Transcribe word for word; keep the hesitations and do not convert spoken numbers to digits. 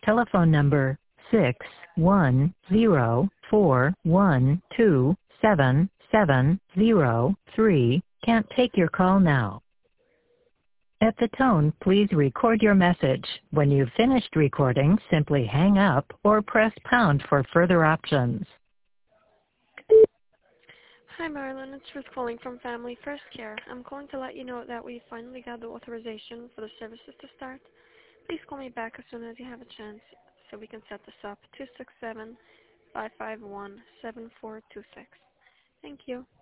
telephone number six one zero four one two seven seven zero three can't take your call now. At the tone, please record your message. When you've finished recording, simply hang up or press pound for further options. Hi Marilyn, it's Ruth calling from Family First Care. I'm calling to let you know that we finally got the authorization for the services to start. Please call me back as soon as you have a chance so we can set this up. two six seven, five five one, seven four two six. Thank you.